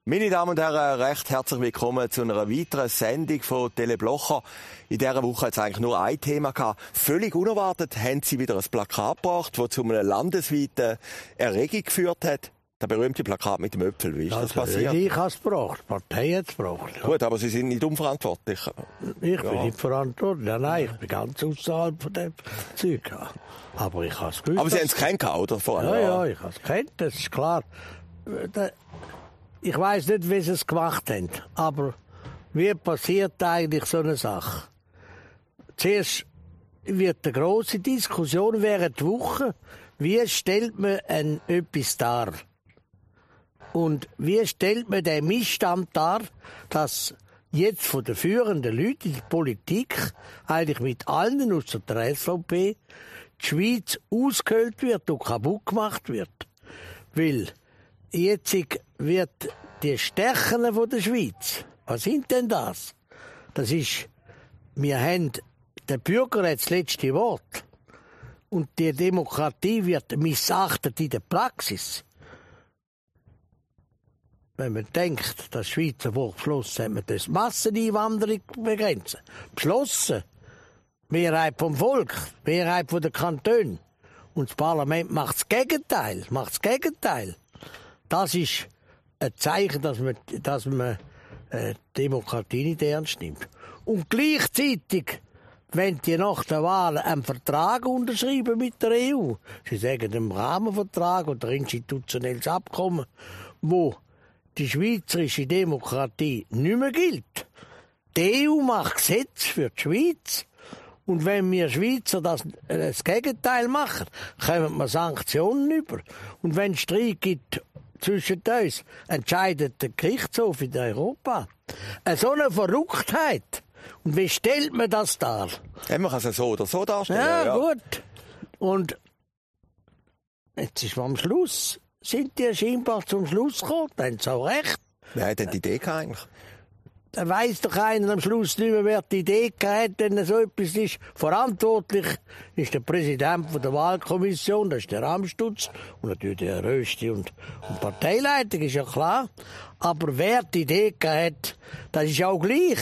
Meine Damen und Herren, recht herzlich willkommen zu einer weiteren Sendung von Teleblocher. In dieser Woche hat es eigentlich nur ein Thema gehabt. Völlig unerwartet haben sie wieder ein Plakat gebracht, das zu einer landesweiten Erregung geführt hat. Das berühmte Plakat mit dem Äpfel. Wie ist das passiert? Ich habe es gebracht, die Partei hat es gebracht. Ja. Gut, aber Sie sind nicht unverantwortlich. Ich bin nicht verantwortlich. Nein, ich bin ganz außerhalb von dem Zeug. Aber ich habe es gewusst. Aber Sie haben es kennengelernt, oder? Ja, ich habe es gekannt, das ist klar. Ich weiss nicht, wie sie es gemacht haben, aber wie passiert eigentlich so eine Sache? Zuerst wird eine grosse Diskussion während der Woche, wie stellt man etwas dar? Und wie stellt man den Missstand dar, dass jetzt von den führenden Leuten in der Politik, eigentlich mit allen außer der SVP, die Schweiz ausgehöhlt wird und kaputt gemacht wird? Weil jetzt wird die Stärken von der Schweiz, was sind denn das? Das ist, der Bürger hat das letzte Wort. Und die Demokratie wird missachtet in der Praxis. Wenn man denkt, dass die Schweizer beschlossen hat, man das Masseneinwanderung begrenzen. Beschlossen. Mehrheit vom Volk, Mehrheit von den Kantonen. Und das Parlament macht das Gegenteil. Das ist ein Zeichen, dass man Demokratie nicht ernst nimmt. Und gleichzeitig, wenn die nach der Wahl einen Vertrag unterschreiben mit der EU, sie sagen einen Rahmenvertrag oder institutionelles Abkommen, wo die schweizerische Demokratie nicht mehr gilt. Die EU macht Gesetze für die Schweiz. Und wenn wir Schweizer das Gegenteil machen, kommen wir Sanktionen über. Und wenn es Streit gibt zwischen uns, entscheidet der Gerichtshof in Europa. So eine Verrücktheit. Und wie stellt man das dar? Ja, man kann es so oder so darstellen. Ja, gut. Und jetzt ist man am Schluss. Sind die scheinbar zum Schluss gekommen? Dann haben sie auch recht. Wer hat denn die Idee eigentlich? Da weiss doch einer am Schluss nicht mehr, wer die Idee hat, wenn so etwas ist. Verantwortlich ist der Präsident der Wahlkommission, das ist der Amstutz, und natürlich der Rösti und Parteileitung, ist ja klar. Aber wer die Idee hat, das ist auch gleich.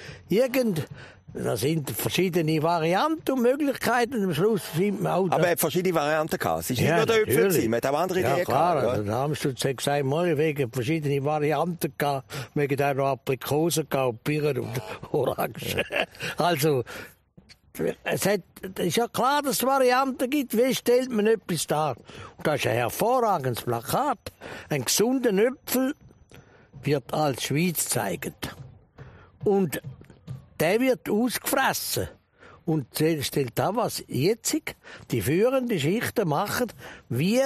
Da sind verschiedene Varianten und Möglichkeiten. Am Schluss findet man auch... Aber er hat verschiedene Varianten gehabt. Es ist nicht nur der Äpfel, man hat auch andere Ideen gehabt. Ja, klar. Der Amstutz hat gesagt, wegen verschiedene Varianten gehabt. Wegen auch noch Aprikosen gehabt, Birnen und Orangen. Also, es ist ja klar, dass es Varianten gibt. Wie stellt man etwas dar? Und das ist ein hervorragendes Plakat. Ein gesunder Äpfel wird als Schweiz gezeigt. Und der wird ausgefressen. Und stellt da, was jetzt die führenden Schichten machen, wie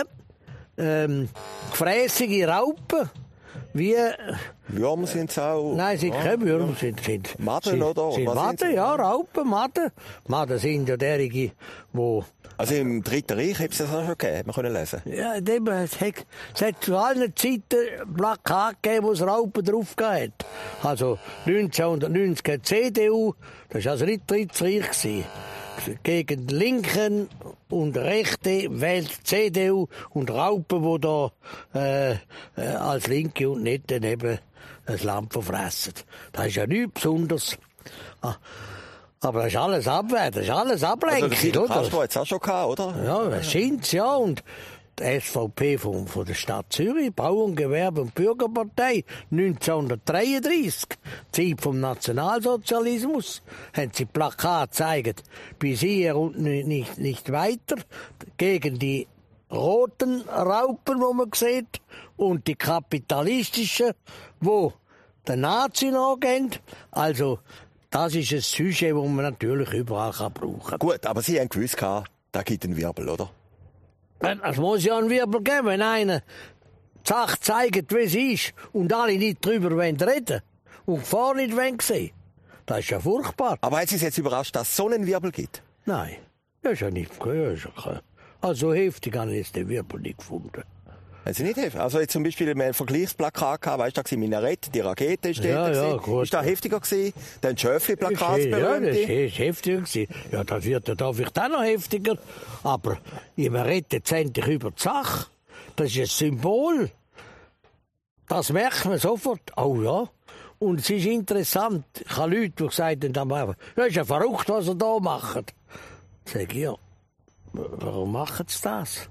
gefräßige Raupen, wie... Würmer sind es auch? Nein, sind keine Würmer, sind Madden, oder? Sind Madden, ja, Raupen, Madden. Madden sind ja derige, wo... Also im Dritten Reich hat es das auch schon gegeben, hat man können lesen. Ja, es hat zu allen Zeiten Plakate gegeben, wo es Raupen drauf hat. Also 1990 hat die CDU, das war also nicht Drittes Reich gewesen. Gegen Linken und Rechte wählt die CDU und Raupen, die da als Linke und nicht dann eben das Land verfressen. Das ist ja nichts Besonderes. Aber das ist alles Abwehr, das ist alles Ablenkung, also, oder? Castro hat es auch schon gehabt, oder? Ja, das sind's, ja. Und die SVP von der Stadt Zürich, Bauern, Gewerbe und Bürgerpartei, 1933, Zeit vom Nationalsozialismus, haben sie Plakate gezeigt, bis hier und nicht weiter, gegen die roten Raupen, die man sieht, und die kapitalistischen, wo den Nazi nachgehen. Also, das ist ein Sujet, das man natürlich überall brauchen kann. Gut, aber Sie haben gewusst, da gibt einen Wirbel, oder? Es muss ja einen Wirbel geben, wenn einer die Sache zeigt, wie sie ist, und alle nicht darüber reden wollen und die Gefahr nicht sehen. Das ist ja furchtbar. Aber hat Sie es jetzt überrascht, dass es so einen Wirbel gibt? Nein, das ist ja nicht. Also heftig habe ich jetzt den Wirbel nicht gefunden. Haben Sie nicht heftig? Also jetzt zum Beispiel ein Vergleichsplakat gehabt, weißt du, da war Minarett, die Rakete ist ja, gut. Ist das heftiger gewesen? Dann Schöfli-Plakat, ja, das ist heftiger gewesen. Ja, das wird ja da vielleicht auch noch heftiger. Aber wir reden jetzt endlich über die Sache. Das ist ein Symbol. Das merkt man sofort. Oh ja. Und es ist interessant. Ich habe Leute, die gesagt haben, das ist ja verrückt, was sie da machen. Ich sage, ja, warum machen sie das?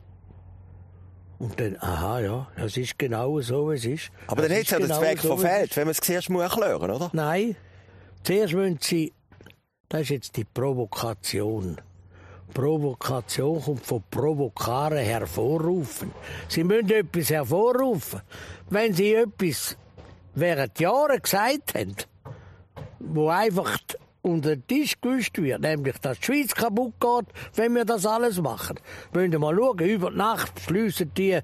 Und dann, aha, ja, es ist genau so, wie es ist. Aber dann hätte es ja den Zweck verfehlt, wenn man es zuerst erklären muss, oder? Nein, zuerst müssen sie, das ist jetzt die Provokation. Provokation kommt von provokaren hervorrufen. Sie müssen etwas hervorrufen. Wenn sie etwas während Jahren gesagt haben, wo einfach unter den Tisch gewischt wird, nämlich, dass die Schweiz kaputt geht, wenn wir das alles machen. Wollen wir mal schauen, über die Nacht schliessen die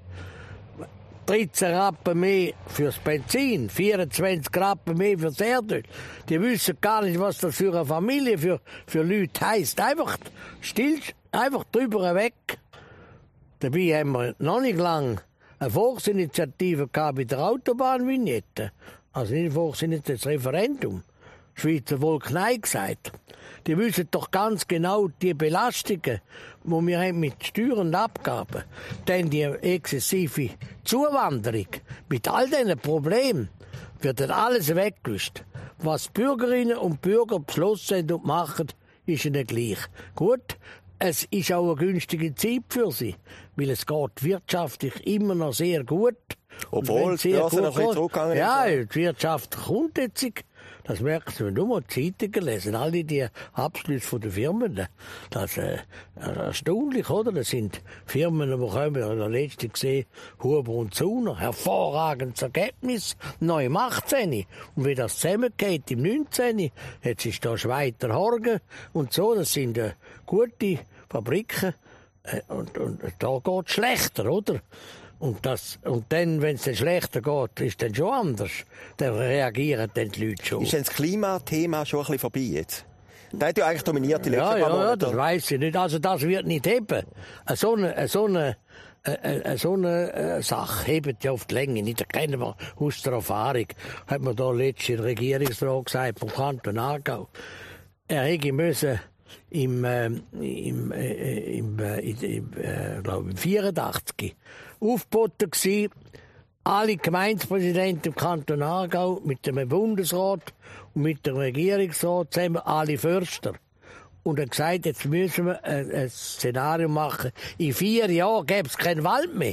13 Rappen mehr fürs Benzin, 24 Rappen mehr fürs Erdöl. Die wissen gar nicht, was das für eine Familie, für Leute heisst. Einfach still, einfach drüber weg. Dabei haben wir noch nicht lang eine Volksinitiative gehabt bei der Autobahnvignette. Also nicht eine Volksinitiative, das Referendum. Die Schweizer Volk Nein gesagt. Die wissen doch ganz genau die Belastungen, die wir haben mit Steuern und Abgaben. Denn die exzessive Zuwanderung mit all diesen Problemen wird dann alles weggewischt. Was Bürgerinnen und Bürger beschlossen und machen, ist ihnen gleich. Gut, es ist auch eine günstige Zeit für sie, weil es geht wirtschaftlich immer noch sehr gut. Obwohl die Börse noch ein bisschen zurückgegangen ist. Ja, die Wirtschaft kommt jetzt. Das merkst du, wenn du mal die Zeitungen lesen, alle die Abschlüsse der Firmen. Das ist erstaunlich, oder? Das sind Firmen, die kommen, ich habe letztens gesehen, Huber und Zuner, hervorragendes Ergebnis, neu im 18. Und wie das zusammengeht im 19. Jetzt ist da Schweiter Horgen und so, das sind gute Fabriken. Und da geht es schlechter, oder? Und dann, wenn es dann schlechter geht, ist dann schon anders. Dann reagieren dann die Leute schon. Ist denn das Klimathema schon ein bisschen vorbei jetzt? Das hat ja eigentlich dominiert die letzten paar Monate. Ja, das weiss ich nicht. Also das wird nicht heben. So eine Sache hebt ja auf die Länge nicht. Das kennen wir aus der Erfahrung. Hat man da letztens Regierungsrat gesagt vom Kanton Aargau. Er hätte müssen im 84 aufgeboten gsi, alle Gemeindepräsidenten im Kanton Aargau mit dem Bundesrat und mit dem Regierungsrat zusammen, alle Förster. Und er hat gesagt, jetzt müssen wir ein Szenario machen. In 4 Jahren gäbe es keinen Wald mehr.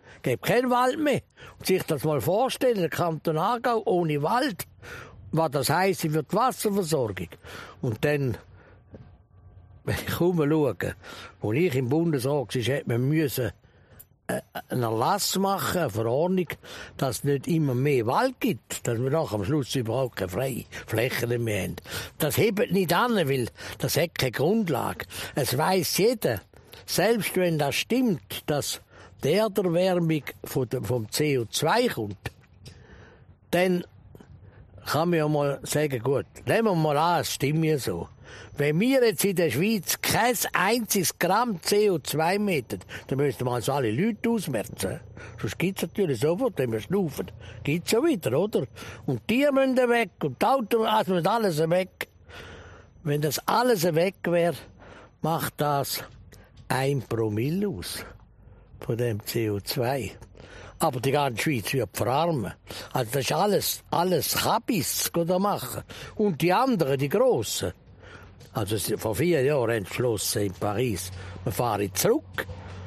Und sich das mal vorstellen, der Kanton Aargau ohne Wald, was das heisst für die Wasserversorgung. Und dann, wenn ich schaue, wo ich im Bundesrat war, hätte man müssen einen Erlass machen, eine Verordnung, dass es nicht immer mehr Wald gibt, dass wir nachher am Schluss überhaupt keine freie Flächen mehr haben. Das hebt nicht an, weil das hat keine Grundlage. Es weiss jeder, selbst wenn das stimmt, dass die Erderwärmung vom CO2 kommt, dann kann man ja mal sagen, gut, nehmen wir mal an, es stimmt ja so. Wenn wir jetzt in der Schweiz kein einziges Gramm CO2 messen, dann müssten wir also alle Leute ausmerzen. Sonst gibt es natürlich sofort, wenn wir schnaufen, gibt es ja wieder, oder? Und die müssen weg und die Autos, also müssen alles weg. Wenn das alles weg wäre, macht das 1 Promille aus von dem CO2. Aber die ganze Schweiz wird verarmen. Also das ist alles Kabis, die da machen. Und die anderen, die Grossen. Also vor 4 Jahren entschlossen in Paris, wir fahren zurück.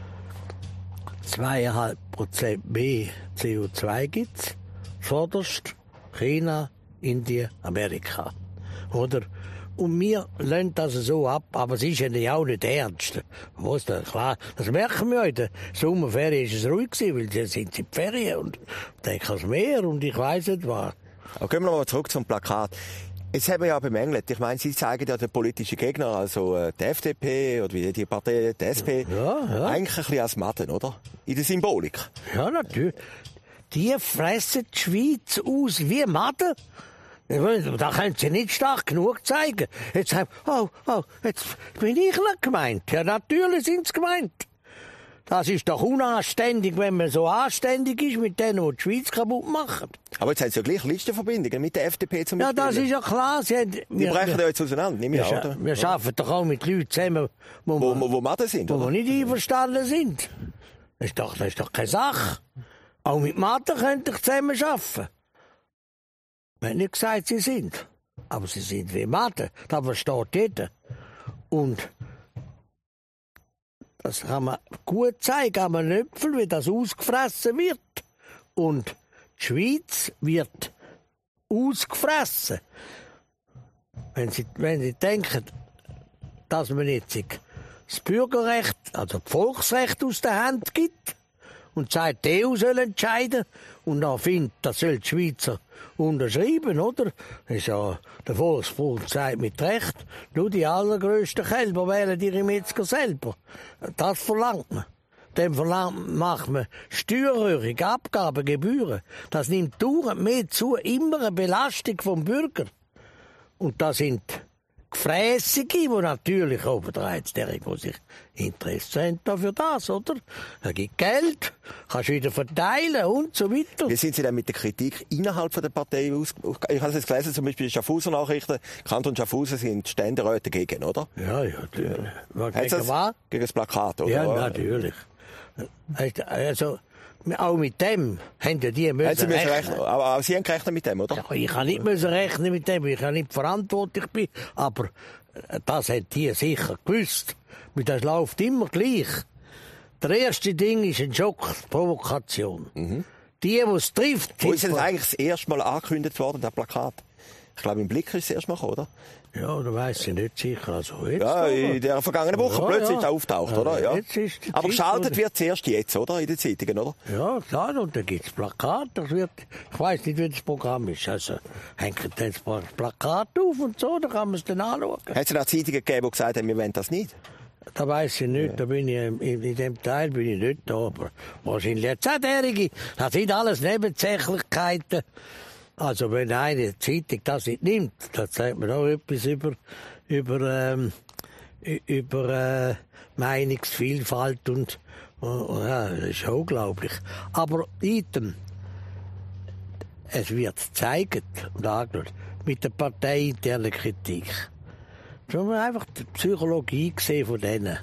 2,5% mehr CO2 gibt's. Vorderst China, Indien, Amerika. Oder? Und wir lehnen das so ab, aber es ist ja auch nicht ernst. Was da, klar, das merken wir heute. In der Sommerferien war es ruhig gewesen, weil sie sind in die Ferien und denken ans Meer und ich weiss nicht was. Aber gehen wir noch mal zurück zum Plakat. Jetzt haben wir ja bemängelt. Ich meine, Sie zeigen ja den politischen Gegner, also die FDP oder wie die Partei, die SP, eigentlich ein bisschen als Matten, oder? In der Symbolik. Ja, natürlich. Die fressen die Schweiz aus wie Matten. Da können Sie nicht stark genug zeigen. Jetzt sagen jetzt bin ich nicht gemeint. Ja, natürlich sind sie gemeint. Das ist doch unanständig, wenn man so anständig ist mit denen, die die Schweiz kaputt machen. Aber jetzt haben Sie ja gleich Listenverbindungen mit der FDP zum Beispiel. Ja, das ist ja klar. Die brechen ja jetzt auseinander, nehme ich an, oder? Wir arbeiten doch auch mit Leuten zusammen, wo Matten sind, wo oder? wir nicht einverstanden sind. Das ist doch keine Sache. Auch mit Mathe könnte ich zusammen arbeiten. Ich habe nicht gesagt, sie sind. Aber sie sind wie Mathe. Das versteht jeder. Und das kann man gut zeigen an einem Äpfel, wie das ausgefressen wird. Und die Schweiz wird ausgefressen. Wenn Sie denken, dass man jetzt das Bürgerrecht, also das Volksrecht aus der Hand gibt und sagt, die EU soll entscheiden und dann findet, das soll die Schweizer unterschreiben, oder? Das ist ja, der Volksbund sagt mit Recht, nur die allergrößten Kälber wählen ihre Metzger selber. Das verlangt man. Dem macht man Steuererhöhung, Abgaben, Gebühren. Das nimmt dauernd mehr zu, immer eine Belastung vom Bürger. Und da sind Gefräßige, die natürlich obendrein derjenige, die sich Interesse haben dafür das, oder? Er gibt Geld, kannst wieder verteilen und so weiter. Wie sind Sie denn mit der Kritik innerhalb der Partei Ich habe es jetzt gelesen, zum Beispiel Schaffhauser Nachrichten, Kanton Schaffhausen sind Ständeräte dagegen, oder? Ja, natürlich. Gegen was? Gegen das Plakat, oder? Ja, natürlich. Also, auch mit dem haben die müssen rechnen. Aber Sie haben gerechnet mit dem, oder? Ja, ich kann nicht rechnen mit dem, ich kann nicht verantwortlich bin. Aber das haben die sicher gewusst. Das läuft immer gleich. Das erste Ding ist ein Schock, Provokation. Die es trifft... Wo ist denn eigentlich das erste Mal angekündigt worden, das Plakat? Ich glaube, im Blick ist es erst mal gekommen, oder? Ja, da weiss ich nicht sicher. Also jetzt, ja, in der vergangenen Woche plötzlich auftaucht, oder? Ja. Aber geschaltet wird es erst jetzt, oder? In den Zeitungen, oder? Ja, klar, und da gibt es Plakat. Ich weiss nicht, wie das Programm ist. Also hängt dann das Plakat auf und so, da kann man es dann anschauen. Hat es auch Zeitungen gegeben, die gesagt haben, wir wollen das nicht? Da weiss ich nicht, da bin ich, in dem Teil bin ich nicht da, aber wahrscheinlich jetzt auch derjenige. Das sind alles Nebensächlichkeiten. Also wenn eine Zeitung das nicht nimmt, dann sagt man auch etwas über Meinungsvielfalt und ja, das ist unglaublich. Aber item, es wird gezeigt und angeschaut mit der parteiinternen Kritik. Da haben wir einfach die Psychologie gesehen von denen.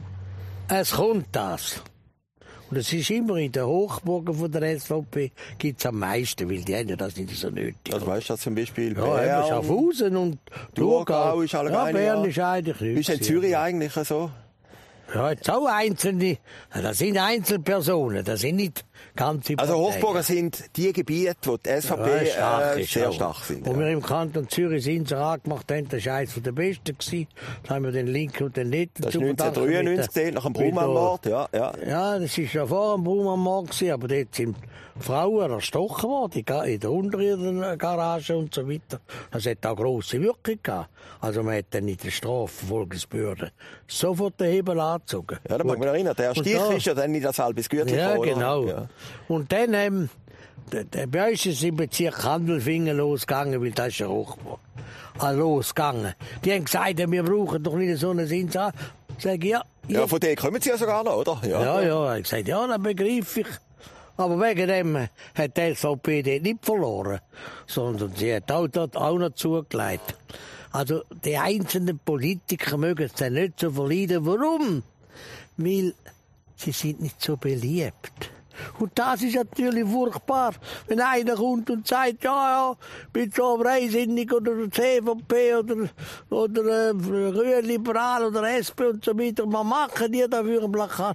Es kommt das. Und es ist immer in den Hochburgen von der SVP gibt's am meisten, weil die haben ja das nicht so nötig. Also weißt du zum Beispiel Bern, Schaffhausen und Thurgau ist allgemein. Ja, Bern ist eigentlich nicht. Wie ist in Zürich eigentlich so? Ja, jetzt auch Einzelne. Das sind Einzelpersonen, das sind nicht ganze Parteien. Also Hochburgen sind die Gebiete, wo die SVP sehr stark sind. Wo wir im Kanton Zürich Inserat gemacht haben, das war eines der besten. Da haben wir den Linken und den Netten. Das ist 1993 nach dem Brummann-Mord, ja. Ja, das war ja vor dem Brummann-Mord, aber dort sind Frauen erstochen worden, in der unterirdischen Garage und so weiter. Das hat auch grosse Wirkung gehabt. Also man hat dann in der Strafverfolgungsbehörde sofort den Hebel angezogen. Ja, da mag man erinnern. Der Stich ist ja dann nicht das halbes Gürtel. Ja, genau. Ja. Und dann, bei uns ist es im Bezirk Handelfingen losgegangen, weil das ist ja Hochburg. Losgegangen. Die haben gesagt, wir brauchen doch nicht so einen Inserat. Sag ich, ja. Ja, von denen kommen sie ja sogar noch, oder? Ja. Ich habe gesagt, ja, das begreife ich. Aber wegen dem hat die SVP dort nicht verloren, sondern sie hat auch dort auch noch zugelegt. Also die einzelnen Politiker mögen es dann nicht so verleiden. Warum? Weil sie sind nicht so beliebt. Und das ist natürlich furchtbar, wenn einer kommt und sagt, ja, ich bin so freisinnig oder CVP oder Grünliberal oder SP und so weiter. Was machen die dafür ein Plakat?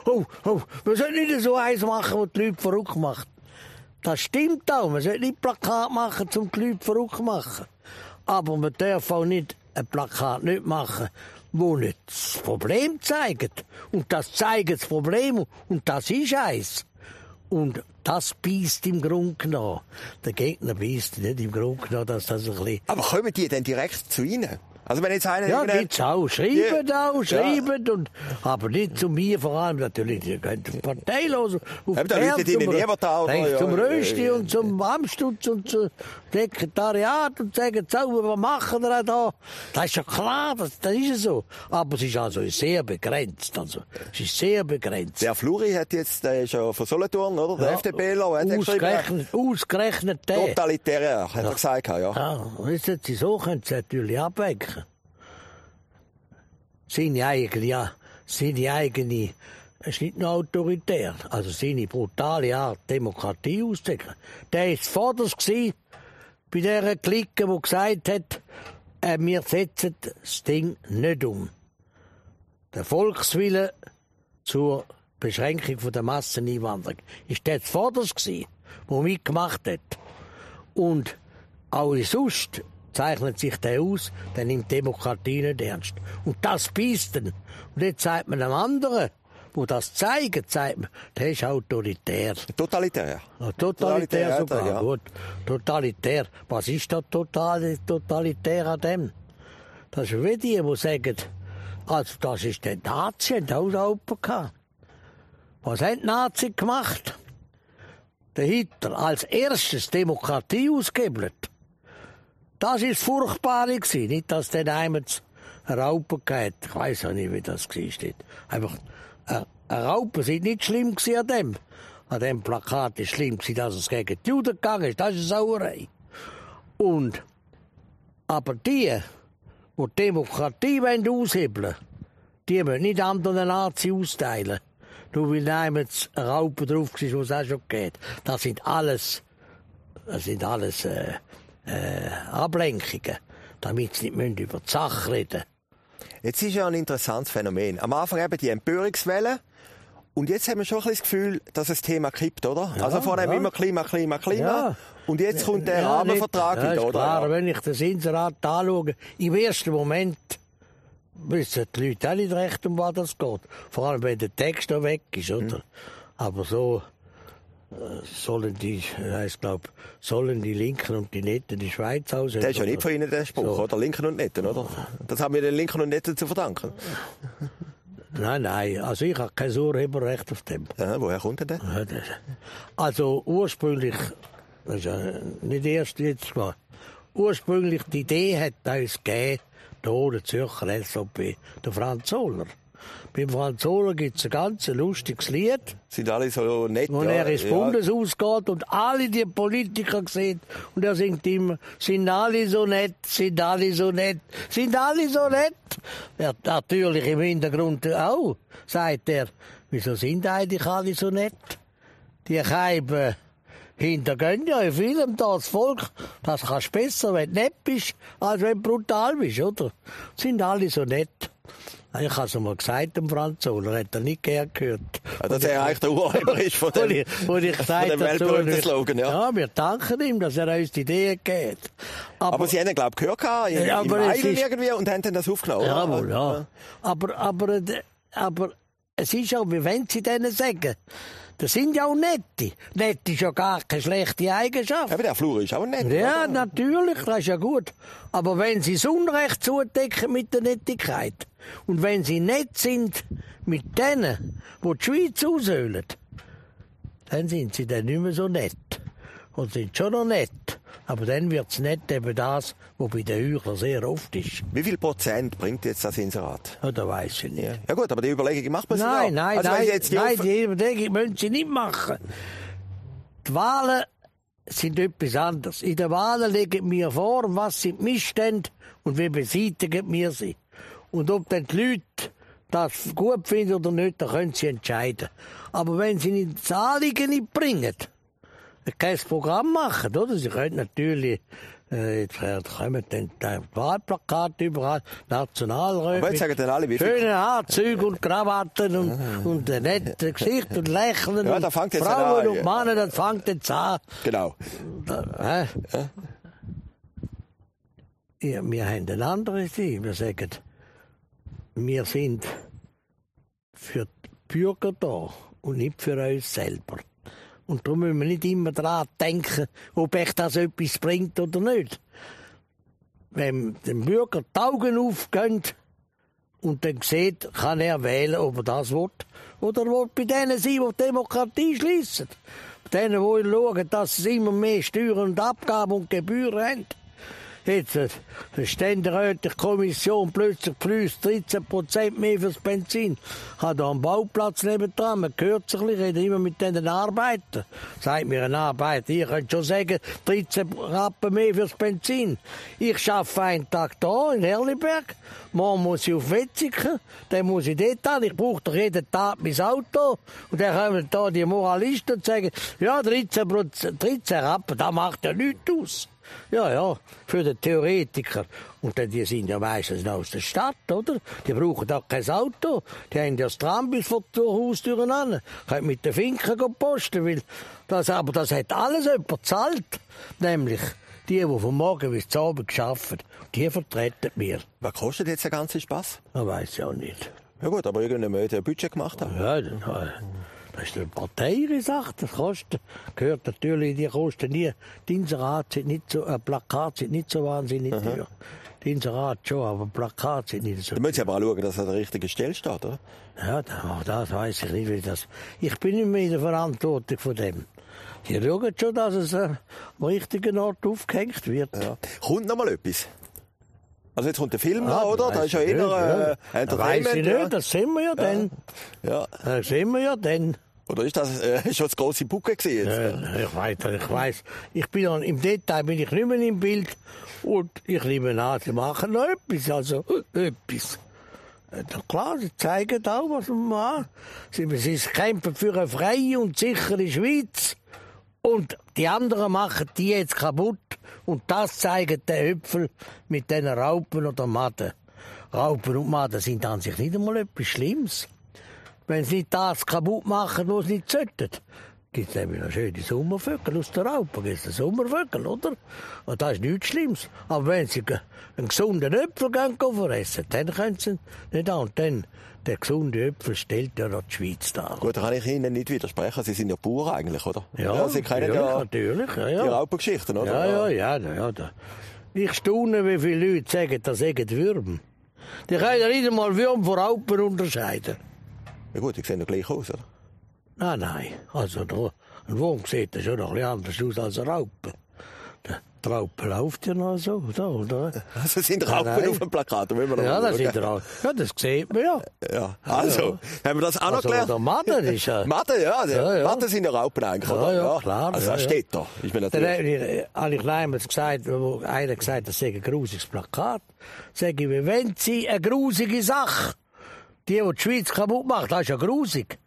Wir sollten nicht so eins machen, das die Leute verrückt macht. Das stimmt auch. Man sollte nicht Plakat machen, um die Leute verrückt zu machen. Aber man darf auch nicht ein Plakat nicht machen, wo nicht das Problem zeigt. Und das zeigt das Problem. Und das ist eins. Und das beißt im Grunde genommen. Der Gegner beißt nicht im Grunde genommen, dass das ein bisschen... Aber kommen die denn direkt zu Ihnen? Also wenn jetzt einer... Ja, gibt's auch. Schreiben. Und, aber nicht zu mir vor allem. Natürlich, die können parteilos auf zum Rösti und zum Amstutz und zum Sekretariat und sagen, was machen wir da? Das ist ja klar, das ist ja so. Aber es ist also sehr begrenzt. Also, es ist sehr begrenzt. Der Fluri hat jetzt, der ist ja von Solothurn, oder? Der FDPler, ausgerechnet der. Totalitärer, hat er gesagt, ja. Ja, wissen Sie, so können Sie natürlich abwägen. Seine eigene ist nicht nur autoritär, also seine brutale Art, Demokratie auszudecken. Der war vorderst gewesen bei dieser Clique, die gesagt hat, wir setzen das Ding nicht um. Der Volkswille zur Beschränkung der Masseneinwanderung ist der vorderst gewesen, der mitgemacht hat. Und auch sonst zeichnet sich der aus, der nimmt Demokratie nicht ernst. Und das beißt ihn. Und jetzt sagt man einem anderen, wo das zeigt man, der ist autoritär. Totalitär. Ja, totalitär sogar, ja. Gut. Totalitär. Was ist da totalitär an dem? Das ist wie die sagen, also das ist der Nazi, hat auch Open gehabt. Was hat die Nazi gemacht? Der Hitler als erstes Demokratie ausgehebelt. Das war das Furchtbare. Nicht, dass der einmal eine Raupe geht. Ich weiss auch nicht, wie das war. Einfach, eine Raupe sind nicht schlimm an dem. An dem Plakat ist schlimm, dass es gegen die Juden gegangen ist. Das ist eine Sauerei. Aber die Demokratie aushebeln wollen, die müssen nicht anderen Nazi austeilen. Nur weil einmal eine Raupe drauf war, wo es auch schon geht. Das sind alles Ablenkungen, damit sie nicht über die Sache reden müssen. Jetzt ist ja ein interessantes Phänomen. Am Anfang eben die Empörungswelle. Und jetzt haben wir schon ein bisschen das Gefühl, dass das Thema kippt, oder? Ja, also vorher immer Klima. Ja. Und jetzt kommt der Rahmenvertrag wieder, oder? Klar, ja. wenn ich das Inserat anschaue, im ersten Moment wissen die Leute auch nicht recht, um was das geht. Vor allem, wenn der Text da weg ist, oder? Aber so sollen die Linken und die Netten die Schweiz aussehen. Der ist ja nicht von Ihnen der Spruch, so. Oder? Linken und Netten, oder? Das haben wir den Linken und Netten zu verdanken. Nein, also ich habe kein Urheberrecht auf dem. Ja, woher kommt der? Also ursprünglich, das ist ja nicht erst jetzt war, ursprünglich die Idee hat uns gegeben, hier der Zürcher SVP, der Franz Zoller. Beim Franz Zoller gibt es ein ganz lustiges Lied. Sind alle so nett, wo er ins Bundeshaus geht und alle die Politiker sehen. Und er singt immer, sind alle so nett, sind alle so nett, sind alle so nett. Ja, natürlich im Hintergrund auch, sagt er, wieso sind eigentlich alle so nett? Die Scheiben hintergehen ja in vielem das Volk. Das kannst du besser, wenn du nett bist, als wenn du brutal bist, oder? Sind alle so nett. Ich habe es einmal gesagt, dem Franz Zoller, hat er nicht gern gehört. Ja, dass er eigentlich der Urheber ist von dem weltberühmten Slogan, ja. Ja, wir danken ihm, dass er uns die Idee gibt. Aber Sie haben ihn, glaube ich, gehört im Eilen irgendwie und haben dann das aufgenommen. Jawohl, ja. Aber es ist auch, wie wenn Sie denen sagen, das sind ja auch Nette. Nett ist ja gar keine schlechte Eigenschaft. Aber der Flur ist auch nett. Ja, oder? Natürlich, das ist ja gut. Aber wenn Sie das Unrecht zudecken mit der Nettigkeit und wenn Sie nett sind mit denen, die die Schweiz aushöhlen, dann sind Sie dann nicht mehr so nett. Und sind schon noch nett. Aber dann wird es nicht eben das, was bei den Heuchlern sehr oft ist. Wie viel Prozent bringt jetzt das Inserat? Ja, das weiss ich nicht. Ja gut, aber die Überlegung macht man sich auch. Nein, die Überlegung müssen Sie nicht machen. Die Wahlen sind etwas anderes. In den Wahlen legen wir vor, was sind die Missstände und wie beseitigen wir sie. Und ob dann die Leute das gut finden oder nicht, dann können sie entscheiden. Aber wenn sie nicht das Anliegen nicht bringen, kein Programm machen, oder? Sie können natürlich, jetzt kommen dann die Wahlplakate überall, Nationalräume. Aber jetzt sagen dann alle, wie viel... Schöne Anzüge und Krawatten und ein nettes Gesicht und Lächeln. Ja, und da fängt jetzt Frauen an, und Männer, das fängt jetzt an. Genau. Ja, wir haben ein anderes Ziel. Wir sagen, wir sind für die Bürger da und nicht für uns selber. Und darum müssen wir nicht immer daran denken, ob echt das etwas bringt oder nicht. Wenn dem Bürger die Augen aufgehen und dann sieht, kann er wählen, ob er das will. Oder er will bei denen sein, die Demokratie schliessen. Bei denen, die schauen, dass sie immer mehr Steuern und Abgaben und Gebühren haben. Jetzt eine ständerätliche Kommission plötzlich plus 13% mehr fürs Benzin. Ich habe da einen Bauplatz nebendran, man hört sich, ich rede immer mit den Arbeitern. Sagt mir ein Arbeiter, ihr könnt schon sagen, 13 Rappen mehr fürs Benzin. Ich arbeite einen Tag da in Herliberg, morgen muss ich auf Wetzikon, dann muss ich dort an, ich brauche doch jeden Tag mein Auto. Und dann kommen da die Moralisten und sagen, ja, 13 Rappen, das macht ja nichts aus. Ja, für den Theoretiker. Und dann, die sind ja meistens aus der Stadt, oder? Die brauchen auch kein Auto. Die haben ja das Tram bis vor der Haustür an. Können mit den Finken posten, weil aber das hat alles jemand gezahlt. Nämlich die von morgen bis zum Abend gearbeitet. Die vertreten wir. Was kostet jetzt der ganze Spaß? Das weiss ich auch nicht. Ja gut, aber irgendjemand ein Budget gemacht haben. Ja, das ist eine Parteisache, das kostet, gehört natürlich, die kosten nie, die Inserate sind nicht so, Plakate sind nicht so wahnsinnig teuer. Die Inserate schon, aber Plakate sind nicht so teuer. Da müssen Sie aber auch schauen, dass er an der richtigen Stelle steht, oder? Ja, das weiss ich nicht, wie das, ich bin nicht mehr in der Verantwortung von dem. Die schauen schon, dass es am richtigen Ort aufgehängt wird. Ja. Kommt noch mal etwas? Also jetzt kommt der Film noch, oder? Da ist ja eher Entertainment. Weiss ich nicht, das sehen wir ja dann. Ja. Das sehen wir ja dann. Oder ist das schon das grosse Bucke gewesen? Ich weiss. Im Detail bin ich nicht mehr im Bild. Und ich nehme an, sie machen noch etwas. Also, etwas. Klar, sie zeigen auch, was man macht. Sie kämpfen für eine freie und sichere Schweiz. Und die anderen machen die jetzt kaputt. Und das zeigen der Höpfel mit diesen Raupen oder Maden. Raupen und Maden sind an sich nicht einmal etwas Schlimmes. Wenn sie nicht das kaputt machen, was sie nicht sollten, gibt es nämlich noch schöne Sommervögel aus der Raupe. Gibt es Sommervögel, oder? Und das ist nichts Schlimmes. Aber wenn sie einen gesunden Äpfel fressen, dann können sie nicht an. Und dann, der gesunde Äpfel stellt ja noch die Schweiz dar. Gut, da kann ich Ihnen nicht widersprechen. Sie sind ja Bauern eigentlich, oder? Ja, Sie kennen ja natürlich. Die Raupengeschichten, oder? Ja. Ich staune, wie viele Leute sagen, das sagen Würmer. Die können ja nicht einmal Würmer von Raupen unterscheiden. Ja gut, die sehen ja gleich aus, oder? Nein. Also ein Wurm sieht ja schon noch ein bisschen anders aus als eine Raupe. Die Raupe läuft ja noch so, oder? Also sind Raupen auf dem Plakat, da wollen wir ja, das sind Raupen. Ja, das sieht man ja. Ja, also, haben wir das auch noch gelernt? Der Maden ist ja... Maden, ja. Maden sind ja Raupen eigentlich, oder? Ja, klar. Also das steht da. Ist mir natürlich... Habe ich damals gesagt, wo einer gesagt hat, das sei ein grusiges Plakat. Sag ich, wenn sie eine grusige Sache, die Schweiz kaputt macht, das ist ja grusig.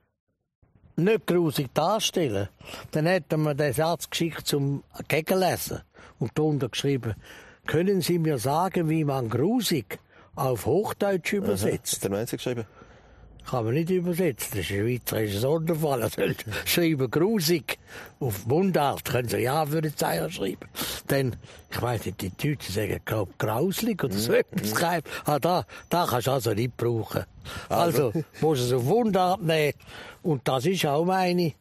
Nicht grusig darstellen. Dann hätten wir den Satz geschickt zum Gegenlesen und darunter geschrieben, können Sie mir sagen, wie man grusig auf Hochdeutsch übersetzt? Dann haben Sie geschrieben. Kann man nicht übersetzen. Das ist ein schweizerischer Sonderfall. Also schreiben grusig. Auf Mundart können Sie ja für die Zeichen schreiben. Denn, ich weiss nicht, die Deutschen sagen, glaub, grauslig oder so etwas schreiben. Da kannst du also nicht brauchen. Also, musst du es auf Mundart nehmen. Und das ist auch meine,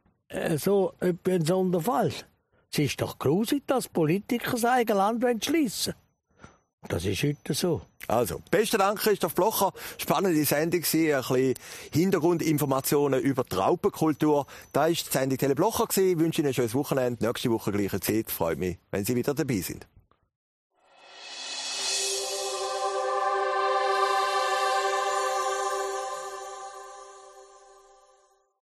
so ein Sonderfall. Es ist doch grusig, dass Politiker das eigene Land schliessen wollen. Das ist heute so. Also, besten Dank, Christoph Blocher. Spannende Sendung gewesen. Ein bisschen Hintergrundinformationen über die Raupenkultur. Da war die Sendung Tele Blocher gewesen. Ich wünsche Ihnen ein schönes Wochenende. Nächste Woche gleiche Zeit. Freut mich, wenn Sie wieder dabei sind.